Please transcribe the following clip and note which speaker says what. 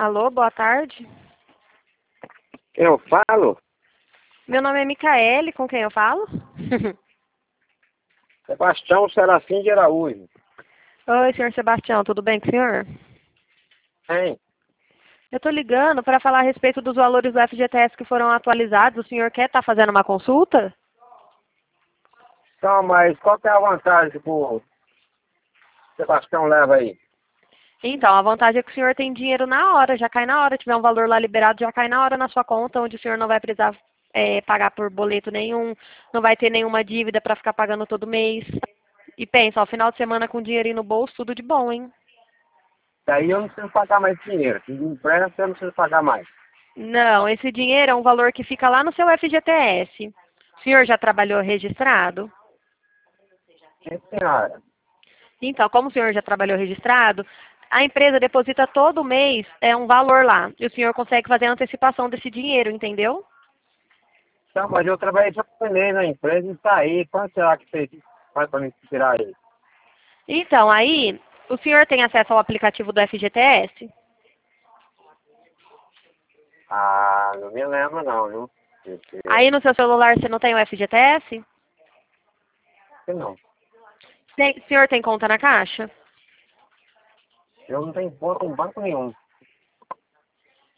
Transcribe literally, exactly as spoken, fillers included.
Speaker 1: Alô, boa tarde.
Speaker 2: Quem eu falo?
Speaker 1: Meu nome é Micaele, com quem eu falo?
Speaker 2: Sebastião Serafim de Araújo.
Speaker 1: Oi, senhor Sebastião, tudo bem com o senhor?
Speaker 2: Hein?
Speaker 1: Eu estou ligando para falar a respeito dos valores do F G T S que foram atualizados. O senhor quer estar fazendo uma consulta?
Speaker 2: Então, mas qual que é a vantagem que o Sebastião leva aí?
Speaker 1: Então, a vantagem é que o senhor tem dinheiro na hora, já cai na hora. Tiver um valor lá liberado, já cai na hora na sua conta, onde o senhor não vai precisar é, pagar por boleto nenhum, não vai ter nenhuma dívida para ficar pagando todo mês. E pensa, ao final de semana com dinheirinho no bolso, tudo de bom, hein?
Speaker 2: Daí eu não preciso pagar mais dinheiro. Se me empresta, eu não preciso pagar mais.
Speaker 1: Não, esse dinheiro é um valor que fica lá no seu F G T S. O senhor já trabalhou registrado?
Speaker 2: Sim, senhora.
Speaker 1: Então, como o senhor já trabalhou registrado, a empresa deposita todo mês é, um valor lá. E o senhor consegue fazer a antecipação desse dinheiro, entendeu?
Speaker 2: Então, mas eu trabalhei japonês na empresa e saí. Quanto será que fez faz para me tirar ele?
Speaker 1: Então, aí, o senhor tem acesso ao aplicativo do F G T S?
Speaker 2: Ah, não me lembro não, viu?
Speaker 1: Aí
Speaker 2: Porque...
Speaker 1: no seu celular você não tem o F G T S?
Speaker 2: Não.
Speaker 1: Tem, o senhor tem conta na Caixa?
Speaker 2: Eu não tenho conta em banco nenhum.